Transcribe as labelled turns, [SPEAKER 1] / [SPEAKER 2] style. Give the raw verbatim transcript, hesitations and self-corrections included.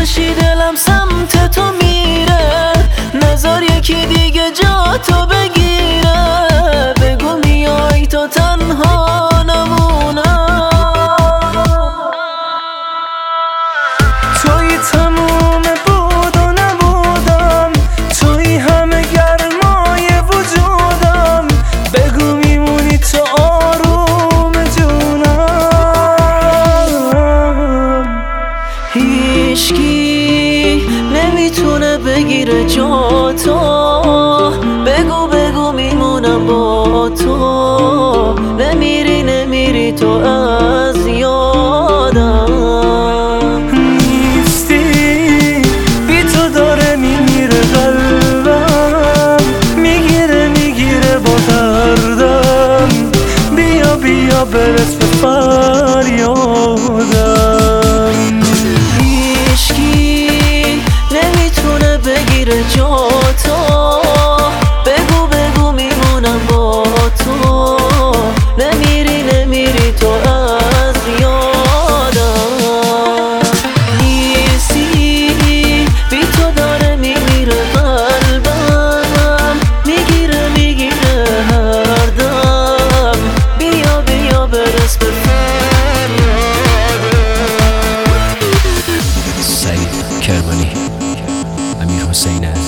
[SPEAKER 1] میکشی دلم سمت تو میره، نظر یکی دیگه جا تو بگیره. بگو میای تو تنها نمونم،
[SPEAKER 2] توی تموم بود و نبودم، توی همه گرمای وجودم. بگو میمونی تو آروم جونم.
[SPEAKER 1] هیچکی نمیتونه بگیره جا تو، بگو بگو میمونم با تو. نمیری نمیری تو از یادم،
[SPEAKER 2] نیستی بی تو داره میمیره قلبم، میگیره میگیره با دردم. بیا بیا برس به فریادم.
[SPEAKER 1] هیچکی نمیتونه بگیره جا تو، بگو بگو میمونم با تو. نمیری نمیری تو از یادم، نیستی بی تو داره میمیره قلبم، میگیره میگیره هر دم. بیا بیا برس به
[SPEAKER 3] سعید کرمانی، امیر حسین